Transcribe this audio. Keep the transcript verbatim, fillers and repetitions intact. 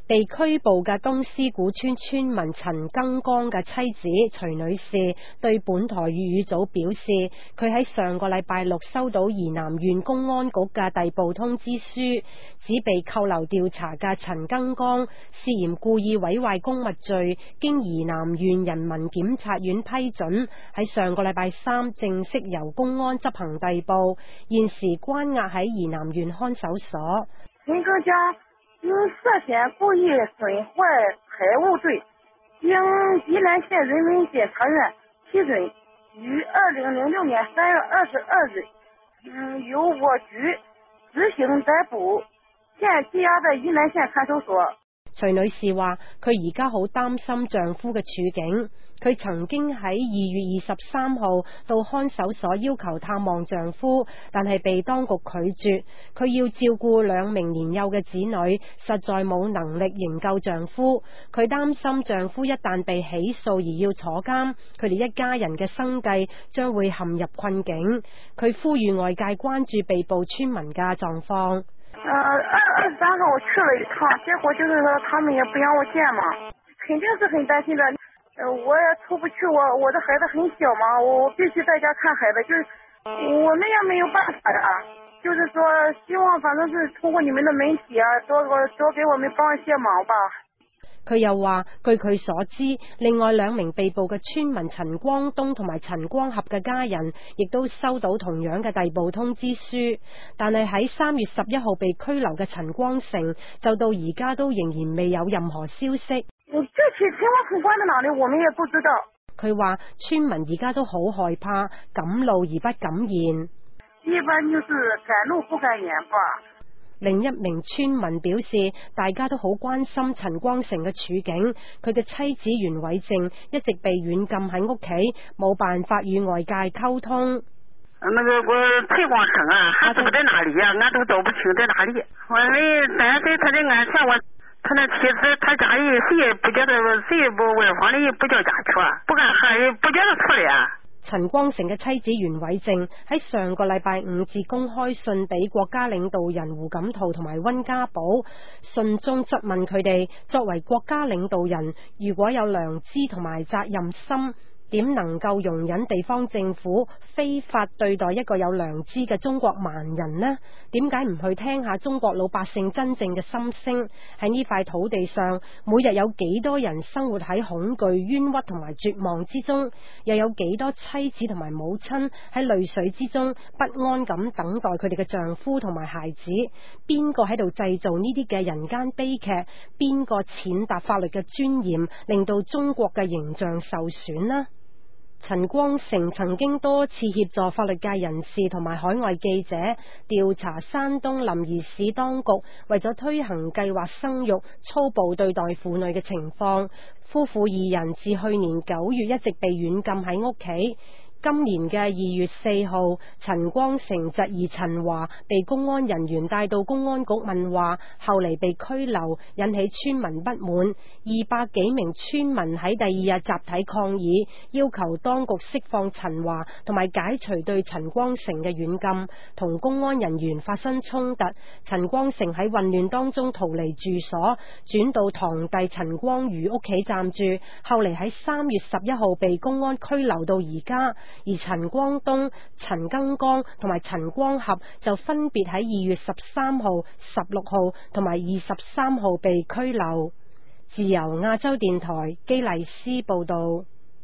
被拘捕嘅東施古村村民陳更剛嘅妻子徐女士對本台粵語組表示，佢喺上個禮拜六收到宜南縣公安局嘅逮捕通知書，指被扣留調查嘅陳更剛涉嫌故意毀壞公物罪，經宜南縣人民檢察院批准，喺上個禮拜三正式由公安執行逮捕，現時關押喺宜南縣看守所。 陳更剛因涉嫌故意損壞財物罪，經宜南縣人民檢察院批准，於二零零六年三月二十二日，嗯，由我局執行逮捕，現羈押在宜南縣看守所。 徐女士話：佢而家好擔心丈夫嘅處境。佢曾經喺二月二十三號到看守所要求探望丈夫，但係被當局拒絕。佢要照顧兩名年幼嘅子女，實在冇能力營救丈夫。佢擔心丈夫一旦被起訴而要坐監，佢哋一家人嘅生計將會陷入困境。佢呼籲外界關注被捕村民嘅狀況。 呃，二二十三號我去了一趟，結果就是說他們也不讓我見嘛，肯定是很擔心的。呃，我也出不去，我我的孩子很小嘛，我必須在家看孩子，就是我們也沒有辦法呀。就是說，希望反正是通過你們的媒體啊，多多給我們幫一些忙吧。 佢又話，據佢所知，另外兩名被捕嘅村民陳光東同埋陳光合嘅家人，亦都收到同樣嘅逮捕通知書。但係喺三月十一號被拘留嘅陳光成，就到而家都仍然未有任何消息。 具體情況陳光在哪裏，我們也不知道。 佢話村民而家都好害怕，敢怒而不敢言。 一般就是敢怒不敢言吧。 另一名村民表示，大家都好關心陳光成嘅處境，佢嘅妻子袁偉靜一直被軟禁喺屋企，冇辦法與外界溝通。 那個我陳光成啊，他住在哪裏呀、啊？俺都搞不清在哪裏。我們擔心他的安全，我他那妻子，他家人誰也不覺得，誰也不外方的人不叫家去啊，不敢喊人，不覺得出來啊。 陳光成嘅妻子袁偉靜喺上個禮拜五致公開信俾國家領導人胡錦濤同埋溫家寶，信中質問佢哋作為國家領導人，如果有良知同埋責任心，點能夠容忍地方政府非法對待一個有良知嘅中國盲人呢？點解唔去聽下中國老百姓真正嘅心聲？喺呢塊土地上，每日有幾多人生活喺恐懼、冤屈同埋絕望之中？又有幾多妻子同埋母親喺淚水之中不安咁等待佢哋嘅丈夫同埋孩子？邊個喺度製造呢啲嘅人間悲劇？邊個踐踏法律嘅尊嚴，令到中國嘅形象受損呢？陳光成曾經多次協助法律界人士同埋海外記者調查山東臨沂市當局為咗推行計劃生育粗暴對待婦女嘅情況。夫婦二人自去年九月一直被軟禁喺屋企。今年嘅二月四號，陳光成侄兒陳華被公安人員帶到公安局問話，後嚟被拘留，引起村民不滿。二百幾名村民喺第二日集體抗議，要求當局釋放陳華同埋解除對陳光成嘅軟禁，同公安人員發生衝突。陳光成喺混亂當中逃離住所，轉到堂弟陳光宇屋企暫住，後嚟喺三月十一號被公安拘留到而家。而陳光東、陳更剛同埋陳光合就分別喺二月十三號、十六號同埋二十三號被拘留。自由亞洲電台基麗斯報道。